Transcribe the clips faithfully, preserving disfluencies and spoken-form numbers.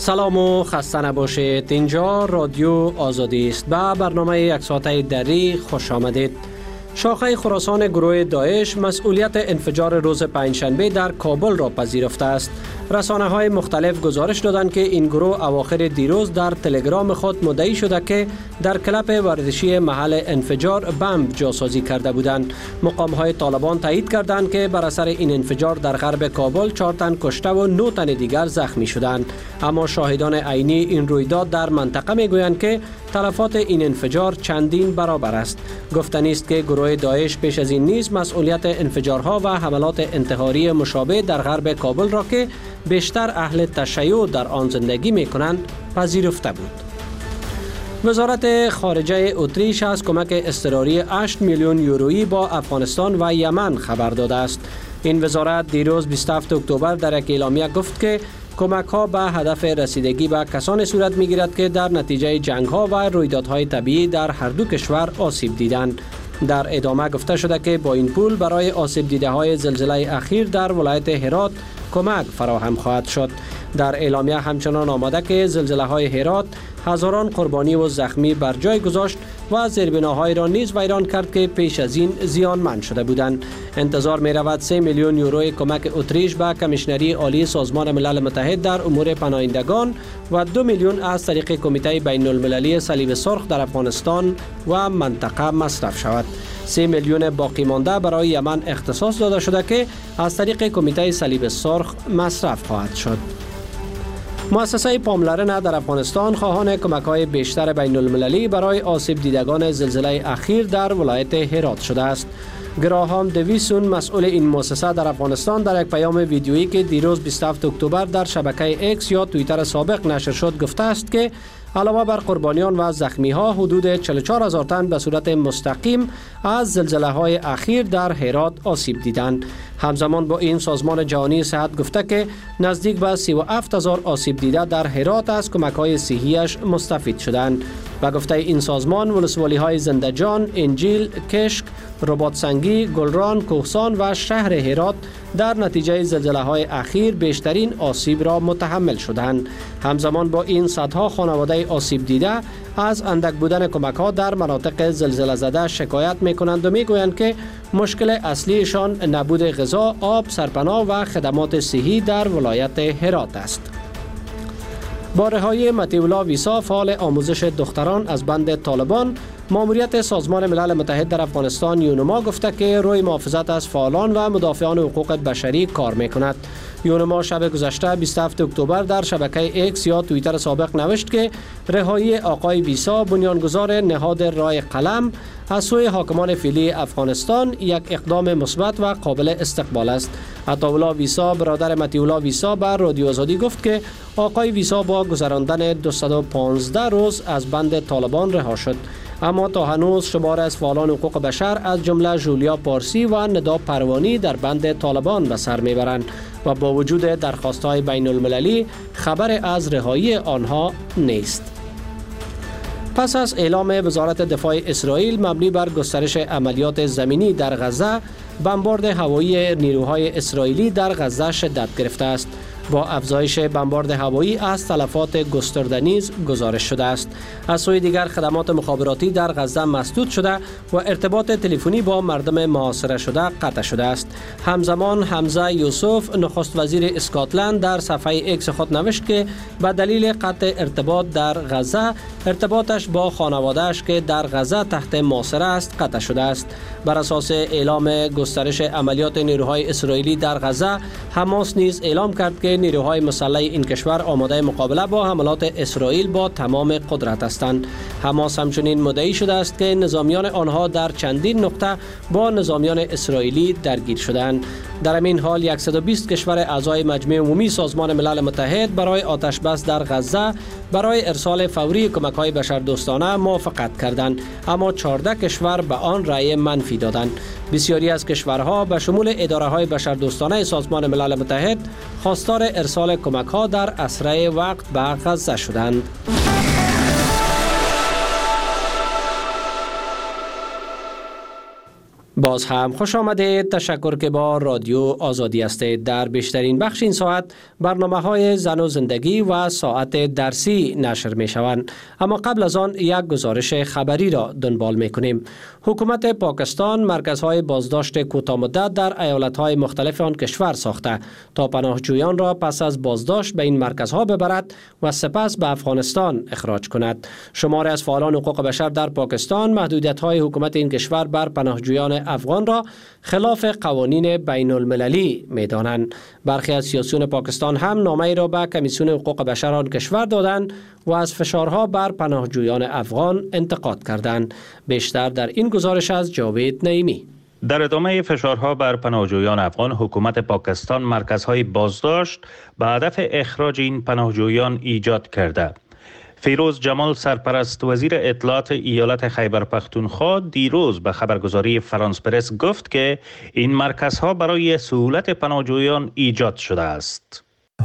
سلام و خسته نباشید. اینجا رادیو آزادی است. به برنامه یک ساعته دری خوش آمدید. شاخه خراسان گروه داعش مسئولیت انفجار روز پنجشنبه در کابل را پذیرفته است. رسانه‌های مختلف گزارش دادند که این گروه اواخر دیروز در تلگرام خود مدعی شده که در کلب ورزشی محل انفجار بمب جاسازی کرده بودند. مقام‌های طالبان تایید کردند که بر اثر این انفجار در غرب کابل چهار تن کشته و نه تن دیگر زخمی شدند. اما شاهدان عینی این رویداد در منطقه میگویند که تلفات این انفجار چندین برابر است. گفتنی است که گروه داعش پیش از این نیز مسئولیت انفجارها و حملات انتحاری مشابه در غرب کابل را که بیشتر اهل تشیع در آن زندگی می‌کنند پذیرفته بود. وزارت خارجه اتریش از کمک اضطراری هشت میلیون یورویی با افغانستان و یمن خبر داده است. این وزارت دیروز بیست و هفتم اکتبر در یک اعلامیه گفت که کمک ها به هدف رسیدگی به کسانی صورت می گیرد که در نتیجه جنگ ها و رویدادهای طبیعی در هر دو کشور آسیب دیدند. در ادامه گفته شده که با این پول برای آسیب دیده های زلزله اخیر در ولایت هرات کمک فراهم خواهد شد. در اعلامیه همچنان آمده که زلزله های هرات هزاران قربانی و زخمی بر جای گذاشت و زیربناهای را نیز ویران کرد که پیش از این زیانمند شده بودند. انتظار می رود سه میلیون یورو کمک اتریش به کمیشنری عالی سازمان ملل متحد در امور پناهندگان و دو میلیون از طریق کمیته بین المللی صلیب سرخ در افغانستان و منطقه مصرف شود. سه میلیون باقی مانده برای یمن اختصاص داده شده که از طریق کمیته صلیب سرخ مصرف خواهد شد. مؤسسه پاملرنه در افغانستان خواهان کمک‌های بیشتر بین المللی برای آسیب دیدگان زلزله اخیر در ولایت هرات شده است. گراهام دویسون مسئول این مؤسسه در افغانستان در یک پیام ویدیویی که دیروز بیست و هفتم اکتبر در شبکه ایکس یا توییتر سابق نشر شد گفته است که علاوه بر قربانیان و زخمی ها حدود چهل و چهار هزار تن به صورت مستقیم از زلزله های اخیر در هرات آسیب دیدند. همزمان با این سازمان جهانی صحت گفته که نزدیک به سی و هفت هزار آسیب دیده در هرات از کمک های صحیش مستفید شدند. و گفته این سازمان ولسوالی های زندجان، انجیل، کشک، رباط سنگی، گلران، کوهسان و شهر هرات در نتیجه زلزله های اخیر بیشترین آسیب را متحمل شدند. همزمان با این صدها خانواده آسیب دیده از اندک بودن کمک ها در مناطق زلزله زده شکایت می کنند و می گویند که مشکل اصلیشان نبود غذا، آب، سرپناه و خدمات صحی در ولایت هرات است. با رهایی مطیع ویسا فعال آموزش دختران از بند طالبان، ماموریت سازمان ملل متحد در افغانستان یونما گفته که روی محافظت از فعالان و مدافعان حقوق بشری کار میکند. یونما شب گذشته بیست و هفتم اکتبر در شبکه ایکس یا توییتر سابق نوشت که رهایی آقای ویسا بنیانگذار نهاد رای قلم از سوی حاکمان فعلی افغانستان یک اقدام مثبت و قابل استقبال است. عطاالله ویسا برادر مطیع ویسا به رادیو آزادی گفت که آقای ویسا با گذراندن دویست و پانزده روز از بند طالبان رها شد. اما تا هنوز شمار از فعالان حقوق بشر از جمله جولیا پارسی و ندا پروانی در بند طالبان به سر میبرند و با وجود درخواست‌های بین المللی خبر از رهایی آنها نیست. پس از اعلام وزارت دفاع اسرائیل مبنی بر گسترش عملیات زمینی در غزه، بمبارد هوایی نیروهای اسرائیلی در غزه شدت گرفته است. با افزایش بمبارد هوایی از تلفات گسترده نیز گزارش شده است. از سوی دیگر خدمات مخابراتی در غزه مسدود شده و ارتباط تلفنی با مردم محاصره شده قطع شده است. همزمان حمزه یوسف نخست وزیر اسکاتلند در صفحه ایکس خود نوشت که به دلیل قطع ارتباط در غزه، ارتباطش با خانواده‌اش که در غزه تحت محاصره است قطع شده است. بر اساس اعلام گسترش عملیات نیروهای اسرائیلی در غزه، حماس نیز اعلام کرد که نیروهای مسلح این کشور آماده مقابله با حملات اسرائیل با تمام قدرت هستند. حماس همچنین مدعی شده است که نظامیان آنها در چندین نقطه با نظامیان اسرائیلی درگیر شدند. در همین حال صد و بیست کشور اعضای مجمع عمومی سازمان ملل متحد برای آتش بس در غزه برای ارسال فوری کمک‌های بشردوستانه موافقت کردند، اما چهارده کشور به آن رأی منفی دادند. بسیاری از کشورها به شمول اداره‌های بشردوستانه سازمان ملل متحد خواستار ارسال کمک‌ها در اسرع وقت به غزه شدند. باز هم خوش آمدید. تشکر که با رادیو آزادی هستید. در بیشترین بخش این ساعت برنامه های زن و زندگی و ساعت درسی نشر می شوند. اما قبل از آن یک گزارش خبری را دنبال می کنیم. حکومت پاکستان مرکزهای بازداشت کوتاه مدت در ایالت‌های مختلف آن کشور ساخته تا پناهجویان را پس از بازداشت به این مرکزها ببرد و سپس به افغانستان اخراج کند. شماری از فعالان حقوق بشر در پاکستان محدودیت‌های حکومت این کشور بر پناهجویان افغان را خلاف قوانین بین المللی می دانند. برخی از سیاسیون پاکستان هم نامه‌ای را به کمیسیون حقوق بشر آن کشور دادند و از فشارها بر پناهجویان افغان انتقاد کردند. بیشتر در این گزارش از جاوید نعیمی. در ادامه فشارها بر پناهجویان افغان، حکومت پاکستان مرکزهای بازداشت به هدف اخراج این پناهجویان ایجاد کرده. فیروز جمال، سرپرست وزیر اطلاعات ایالت خیبر پختونخوا، دیروز به خبرگزاری فرانس پرس گفت که این مرکزها برای سهولت پناهجویان ایجاد شده است.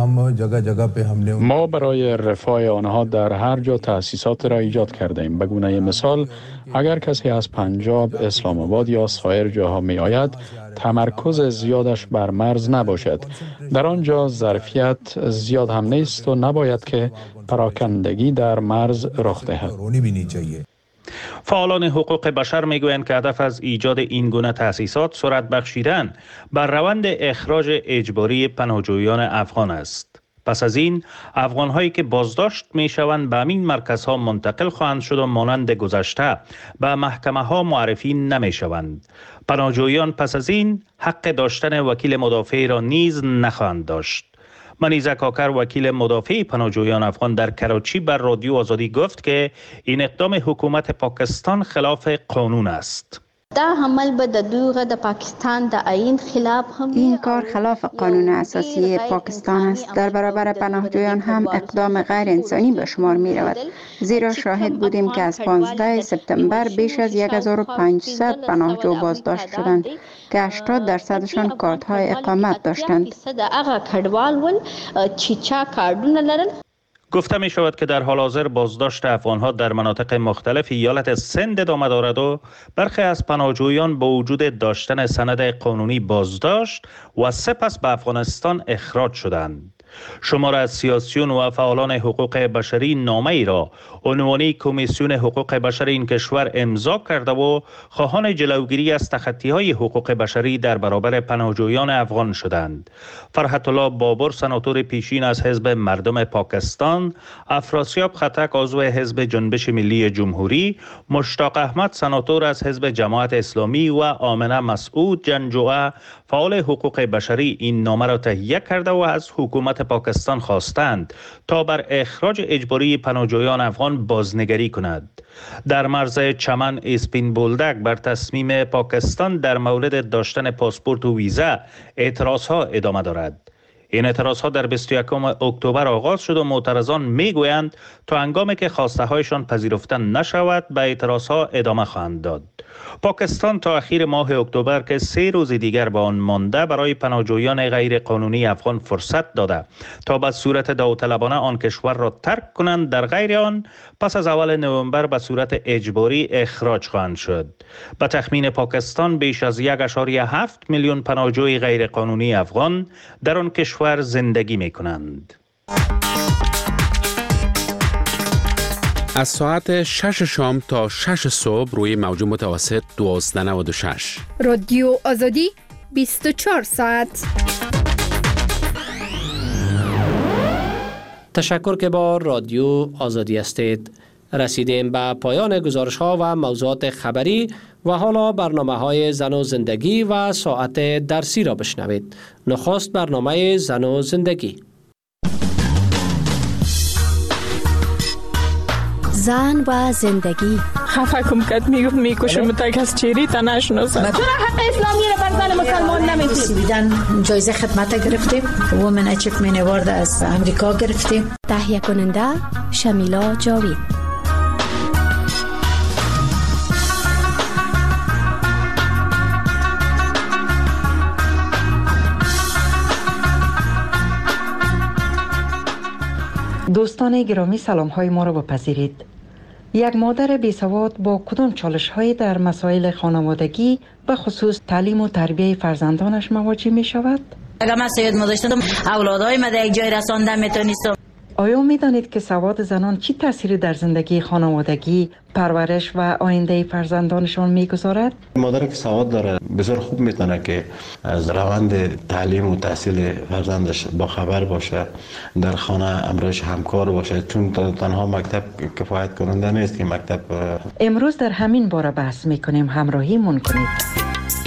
ما برای رفاه آنها در هر جا تأسیسات را ایجاد کرده ایم. به گونه مثال، اگر کسی از پنجاب، اسلام آباد یا سایر جاها می آید، تمرکز زیادش بر مرز نباشد. در آنجا ظرفیت زیاد هم نیست و نباید که پراکندگی در مرز رخ دهد. فعالان حقوق بشر میگویند که هدف از ایجاد این گونه تأسیسات سرعت بخشیدن بر روند اخراج اجباری پناهجویان افغان است. پس از این افغان‌هایی که بازداشت میشوند به همین مرکزها منتقل خواهند شد و مانند گذشته به محکمه‌ها معرفی نمیشوند. پناهجویان پس از این حق داشتن وکیل مدافع را نیز نخواهند داشت. منیزه کاکر، وکیل مدافع پناهجویان افغان در کراچی، بر رادیو آزادی گفت که این اقدام حکومت پاکستان خلاف قانون است. این کار خلاف قانون اساسی پاکستان است. در برابر پناهجویان هم اقدام غیر انسانی به شمار می رود، زیرا شاهد بودیم که از پانزده سپتامبر بیش از هزار و پانصد پناهجو بازداشت شدند که هشتاد درصدشان کارت‌های اقامت داشتند. گفته می شود که در حال حاضر بازداشت افغانها در مناطق مختلف ایالت سند ادامه دارد و برخی از پناهجویان با وجود داشتن سند قانونی بازداشت و سپس به افغانستان اخراج شدند. شمار از سیاسیون و فعالان حقوق بشری نامه ای را عنوانی کمیسیون حقوق بشر این کشور امضا کرده و خواهان جلوگیری از تخطی‌های حقوق بشری در برابر پناهجویان افغان شدند. فرحت الله بابر، سناتور پیشین از حزب مردم پاکستان، افراسیاب خطک، عضو حزب جنبش ملی جمهوری، مشتاق احمد، سناتور از حزب جماعت اسلامی و آمنه مسعود جنجوعه، فعال حقوق بشری، این نامه را تهیه کرده و از حکومت پاکستان خواستند تا بر اخراج اجباری پناهجویان افغان بازنگری کند. در مرز چمن، اسپین بولدک بر تصمیم پاکستان در مورد داشتن پاسپورت و ویزا اعتراضها ادامه دارد. این اعتراضها در بیست و یکم اکتبر آغاز شد و معترضان میگویند تا هنگامی که خواسته هایشان پذیرفته نشود به اعتراضها ادامه خواهند داد. پاکستان تا اخیر ماه اکتبر که سه روز دیگر به آن مانده برای پناهجویان غیر قانونی افغان فرصت داده تا به صورت داوطلبانه آن کشور را ترک کنند، در غیر آن پس از اول نوامبر به صورت اجباری اخراج خواهند شد. به تخمین پاکستان بیش از یک و هفت میلیون پناهجوی غیر قانونی افغان در آن کشور زندگی می کنند. از ساعت شش شام تا شش صبح روی موج متوسط دوازده نود و شش. رادیو آزادی بیست و چهار ساعت. تشکر که با رادیو آزادی هستید. رسیدیم به پایان گزارش ها و موضوعات خبری و حالا برنامه های زن و زندگی و ساعت درسی را بشنوید. نخست برنامه زن و زندگی. زن و زندگی. خفه کم کد میگفت میکشم تا کس چیری تا نشناسم. چرا حق اسلامی را بر زن مسلمان نمیدید؟ بیدن جایزه خدمت گرفتیم. وومن اچیومنت اوارد از امریکا گرفتیم. تهیه کننده شمیلا جاوید. دوستان گرامی، سلام های ما را بپذیرید. یک مادر بیسواد با کدام چالش‌هایی در مسائل خانوادگی به خصوص تعلیم و تربیت فرزندانش مواجه می شود؟ اگر من سید مداشتم اولادهای من در یک جای رساندم میتونستم. آیا می دانید که سواد زنان چی تأثیری در زندگی خانوادگی، پرورش و آینده فرزندانشان می گذارد؟ مادر که سواد داره بسیار خوب میتونه که از روند تعلیم و تحصیل فرزندش با خبر باشه، در خانه امرش همکار باشه، چون تنها مکتب کفایت کننده نیست که مکتب. امروز در همین باره بحث میکنیم، همراهی مون کنید.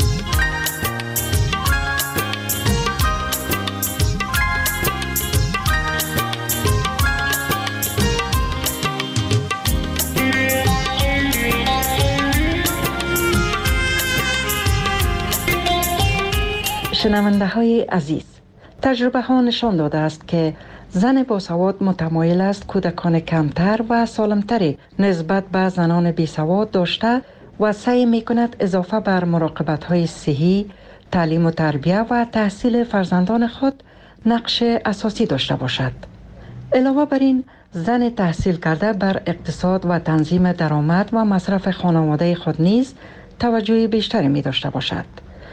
شنونده های عزیز، تجربه ها نشان داده است که زن باسواد متمایل است کودکان کمتر و سالمتری نسبت به زنان بیسواد داشته و سعی می کند اضافه بر مراقبت های صحی، تعلیم و تربیت و تحصیل فرزندان خود نقش اساسی داشته باشد. علاوه بر این، زن تحصیل کرده بر اقتصاد و تنظیم درآمد و مصرف خانواده خود نیز توجه بیشتری می داشته باشد.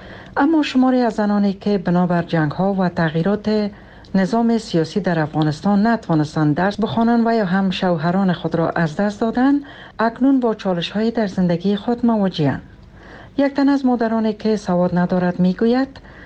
اما شماری از زنانی که بنابر جنگ ها و تغییرات نظام سیاسی در افغانستان نتوانستند درس بخوانند و یا هم شوهران خود را از دست دادند، اکنون با چالش های در زندگی خود مواجه‌اند. یک تن از مادرانی که سواد ندارد می گوید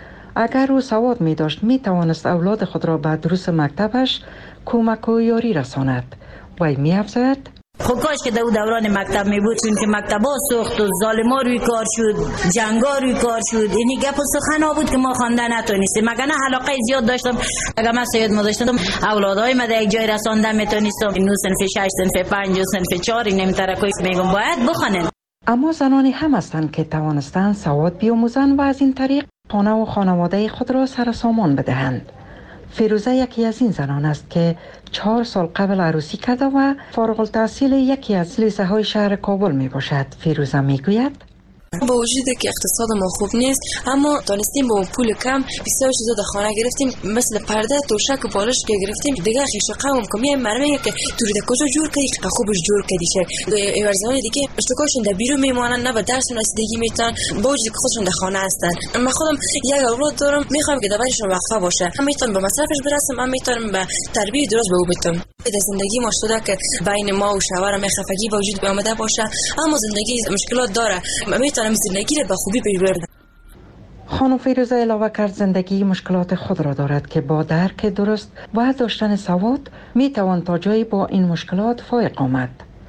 اگر او سواد می داشت می توانست اولاد خود را به دروس مکتبش کمک و یاری رساند. وی می افزاید خب کاش که دو دوران مکتب می بود، چون که مکتبا سوخت و ظالما روی کار شد، جنگا روی کار شد. اینی گپ و سخن ها بود که ما خوانده نتونستیم. مگر نه علاقه زیاد داشتم. اگر من سید ما داشتم اولادای ما در یک جای رسانده میتونستم. نو صنف شش، صنف پنج و صنف چهار این نمیترکوی میگم باید بخونن. اما زنانی هم هستند که توانستند سواد بیاموزند و از این طریق خانه و خانواده خود را سر سامان بدهند. فیروزه یکی از این زنان است که چهار سال قبل عروسی کرده و فارغ التحصیل یکی از لیسه های شهر کابل می باشد. فیروزه می گوید با وجود که اقتصاد ما خوب نیست، اما دانستیم با پول کم بسیار چیزا در خانه گرفتیم، مثل پرده، توشک و بالش که گرفتیم. دیگه خیش قوم کمی مرمه که توری در کجا جور کردی که خوبش جور کردی چه ورزهای دیگه اشتکاشون در بیرون میمونن، نه به درس رسیدگی میتونن، با وجود که خودشون در خانه هستن. من خودم یک اولاد دارم، میخوام که دبرشون وقفه باشه، هم میتونم به مصرفش برسم، هم میتونم به تربیت درست به او بدم. در زندگی ما شده که بین ما و شوهرم خفگی به وجود آمده باشه، اما زندگی مشکلات داره. میتونم زندگی را به خوبی ببرم. خانم فیروزه علاوه کرد زندگی مشکلات خود را دارد که با درک درست و داشتن سواد می توان تا جایی با این مشکلات فائق آمد.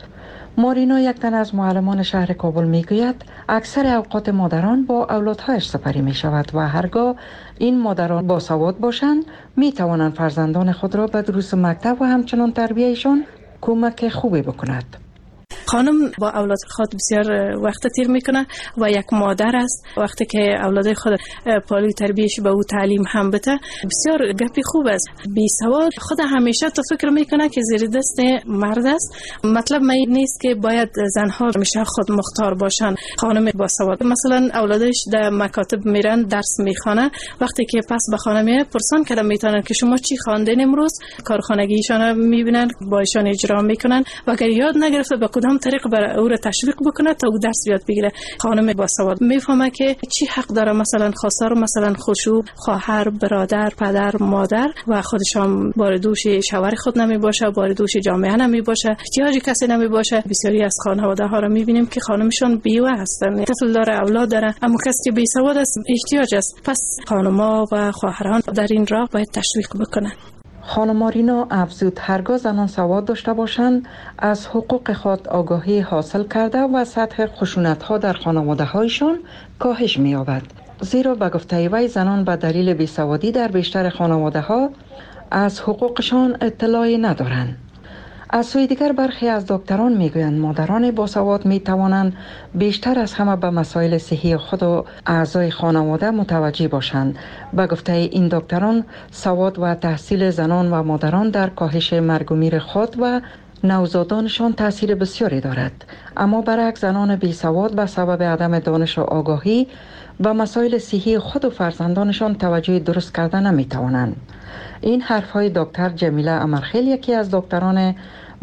مارینا یک تن از معلمان شهر کابل می گوید اکثر اوقات مادران با اولادهایش سپری می شود و هرگاه این مادران با سواد باشند می توانند فرزندان خود را به دروس مکتب و همچنان تربیتشان کمک خوبی بکند. خانم با اولاد خود بسیار وقت تیر میکنه و یک مادر است. وقتی که اولاد خود پالی تربیتش به او تعلیم هم بده بسیار گپی خوب است. بی سواد خود همیشه تو فکر میکنه که زیر دست مرد است. مطلب می نیست که باید زنها همیشه خود مختار باشن. خانم با سواد مثلا اولادش در مکاتب میرن درس میخوانه، وقتی که پس به خانه میاد پرسان کرده میتونن که شما چی خواندین امروز، کارخانگیشان میبینن با ایشان اجرا میکنن و اگر یاد نگرفته به کدام طریق برای او را تشویق بکنه تا او درس یاد بگیره. خانم با سواد میفهمه که چی حق داره، مثلا خواستار مثلا خشوع، خواهر، برادر، پدر، مادر و خودشان بار دوش شوهر خود نمی باشه، بار دوش جامعه نمی باشه، احتیاج کسی نمی باشه. بسیاری از خانواده ها را میبینیم که خانمشون بیوه هستن، طفل داره، اولاد داره، اما کسی که بی سواد است احتیاج است. پس خانم‌ها و خواهران در این راه باید تشویق بکنن. خانم مارینا افزود هرگاه زنان سواد داشته باشند از حقوق خود آگاهی حاصل کرده و سطح خشونت‌ها در خانواده‌هایشان کاهش می‌یابد. زیرا به گفته وی زنان به دلیل بیسوادی در بیشتر خانواده‌ها از حقوقشان اطلاعی ندارند. از سوی دیگر برخی از دکتران میگویند مادران باسواد میتوانند بیشتر از همه به مسائل صحی خود و اعضای خانواده متوجه باشند. به گفته این دکتران سواد و تحصیل زنان و مادران در کاهش مرگ و میر خود و نوزادانشان تاثیر بسیاری دارد. اما برعکس زنان بی سواد به سبب عدم دانش و آگاهی به مسائل صحی خود و فرزندانشان توجه درست کرده نمی توانند. این حرفهای دکتر جمیله امرخیل یکی از دکتران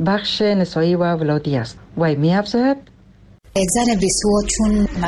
بخش نسایی و ولادی است. وی می افزاید یک زن بیسواد چون